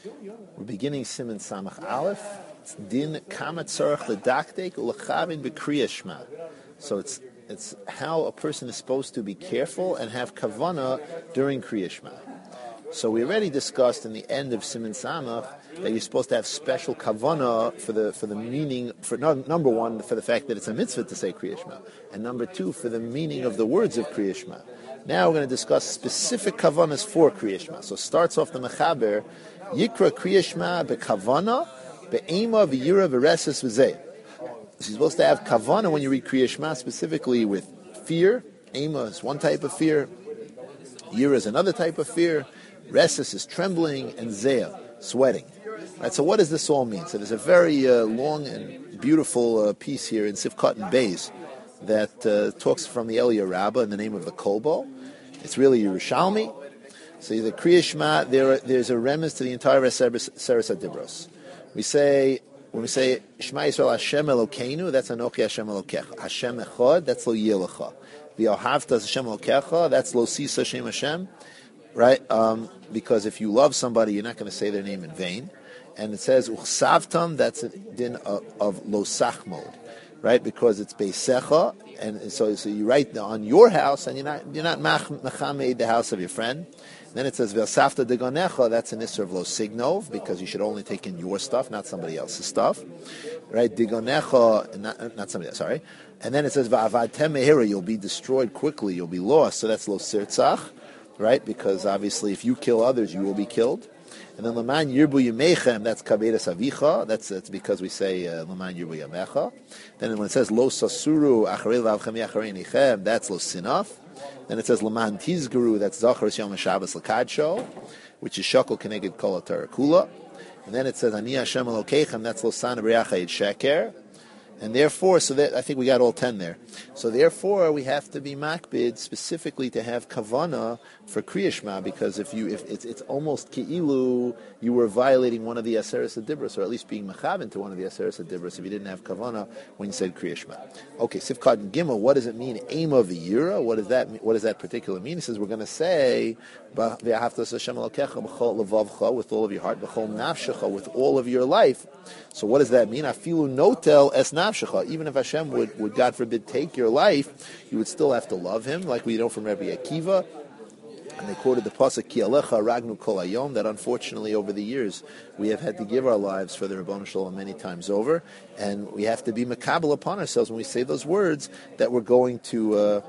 We're beginning Siman Samach Aleph. It's Din Kama Tzarech Ledaktek Ulechavin B'Kriyas Shema. So it's how a person is supposed to be careful and have kavana during Kriyas Shema. So we already discussed in the end of Siman Samach that you're supposed to have special kavana for the meaning, for number one, for the fact that it's a mitzvah to say Kriyas Shema, and number two, for the meaning of the words of Kriyas Shema. Now we're going to discuss specific kavanas for Kriyas Shema. So it starts off the Mechaber, Yikra Kriyas Shema be'kavana be'ema v'yira v'reses v'zeh. So you're supposed to have kavana when you read Kriyas Shema, specifically with fear. Ema is one type of fear, yira is another type of fear, reses is trembling, and zeh, sweating. Right, so what does this all mean? So there's a very long and beautiful piece here in Sifkat and Beis that talks from the Eliyah Rabbah in the name of the Kolbo. It's really Yerushalmi. So the Kriyas Shema, there's a remez to the entire Seres HaDibros. When we say Shema Yisrael Hashem Elokeinu, that's Anochi Hashem Elokecha. Hashem Echad, that's Lo Yelecha. V'Ahavta Hashem Elokecha, that's Lo Sisa Shem Hashem. Right? Because if you love somebody, you're not going to say their name in vain. And it says Uchsavtam, that's a din of Lo Sachmod. Right? Because it's Beisecha, and so you write on your house, and you're not Mechamed, the house of your friend. Then it says V'asafta degonecha, that's an issur of Lo Signov, because you should only take in your stuff, not somebody else's stuff. Right? Digonecha, not somebody else, sorry. And then it says V'avadtem mehira, you'll be destroyed quickly, you'll be lost. So that's Lo Sirtzach, right? Because obviously if you kill others, you will be killed. And then Laman Yirbu Yemechem, that's Kavedas Avicha. That's because we say Laman Yirbu Yamecha. Then when it says Lo Sasuru Acharei Lavchem Yacharei Nechem, that's Lo Sinaf. Then it says Laman Tizguru, that's Zachar Yom Shabbos Lakadsho, which is Shakol Keneged Kol Tarakula. And then it says Ani Hashem Elokechem, that's Lo Sana B'Riachayid Sheker. And therefore, I think we got all 10 there. So therefore, we have to be makbid specifically to have kavana for Kriyas Shema, because if it's almost ki'ilu, you were violating one of the Aseres HaDibros, or at least being mechaven to one of the Aseres HaDibros if you didn't have kavana when you said Kriyas Shema. Okay, Sifkat and Gimel, what does it mean? Ema v'yira, what does that particular mean? He says we're going to say V'ahavtas Hashem Elokecha b'chol levavcha, with all of your heart, b'chol nafshecha, with all of your life. So what does that mean? Afilu notel es nafshecha. Even if Hashem would God forbid take your life, you would still have to love Him, like we know from Rabbi Akiva. And they quoted the pasuk Ki alecha ragnu kol hayom, that unfortunately over the years we have had to give our lives for the Ribono Shel Olam many times over, and we have to be makabel upon ourselves when we say those words that we're going to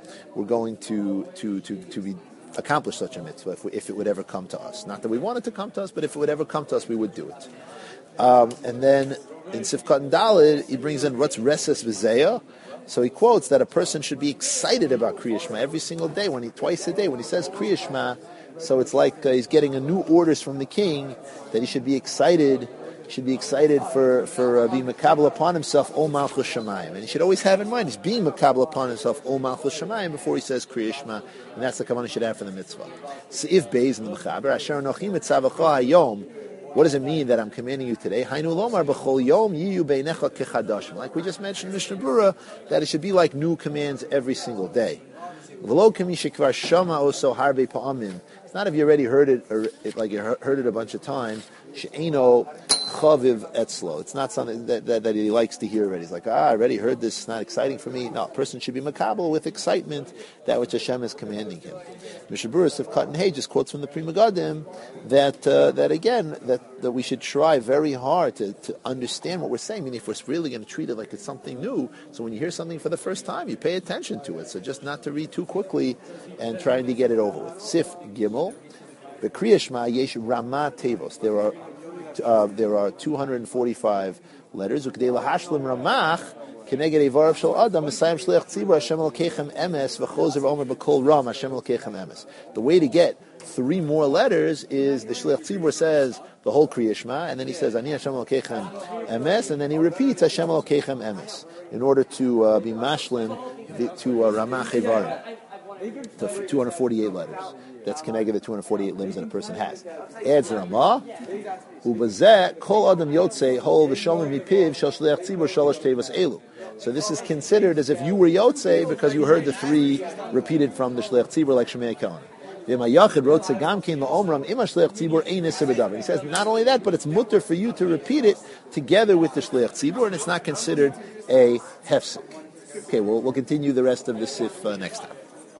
be accomplish such a mitzvah if it would ever come to us. Not that we want it to come to us, but if it would ever come to us, we would do it. And then in Sifkat and Daled, he brings in what's reses v'zeya. So he quotes that a person should be excited about Kriyas Shema every single day, twice a day when he says Kriyas Shema. So it's like he's getting a new orders from the king that he should be excited. Should be excited for being makabel upon himself Ol Malchus Shamayim, and he should always have in mind he's being makabel upon himself Ol Malchus Shamayim before he says Kriyas Shema, and that's the kavanah he should have for the mitzvah. Seif Beis in the Mechaber Asher Anochi Mitzavacha Hayom. What does it mean that I'm commanding you today? Hainu lomar b'chol yom yiyu beinecha kechadashim. Like we just mentioned in Mishnah Berurah, that it should be like new commands every single day. V'lo kemi shekvar shama oso harbe pa'amim. It's not if you already heard it, or like you heard it a bunch of times. She'eno chaviv etzlo. It's not something that he likes to hear already. He's like, I already heard this. It's not exciting for me. No, a person should be makabel with excitement that which Hashem is commanding him. Mishnah Berurah Sifkat and Hey just quotes from the Pri Megadim that we should try very hard to understand what we're saying. I mean, if we're really going to treat it like it's something new, so when you hear something for the first time, you pay attention to it. So just not to read too quickly and trying to get it over with. Sif Gimel. The Kriyas Shema yesh Rama Tevos. There are 245 letters. Ukdei lahashlim Ramach keneged evarav shel Adam Messiah shliach tzibur Hashem Elokechem emes v'chozer omer b'kol ram Hashem Elokechem emes. The way to get 3 more letters is the shliach tzibur says the whole Kriyas Shema, and then he says Ani Hashem Elokechem emes, and then he repeats Hashem Elokechem emes in order to be mashlim to Ramach evarim. To 248 letters. That's connected to the 248 limbs that a person has. Adds Ramah, ubazet kol adam yotze hol v'shalom mipiv shel shliach tzibur shalosh tevas elu. So this is considered as if you were yotze because you heard the 3 repeated from the shliach tzibur like Shemei Kohen. He says not only that, but it's mutter for you to repeat it together with the shliach tzibur, and it's not considered a hefsek. Okay, we'll continue the rest of the sif next time.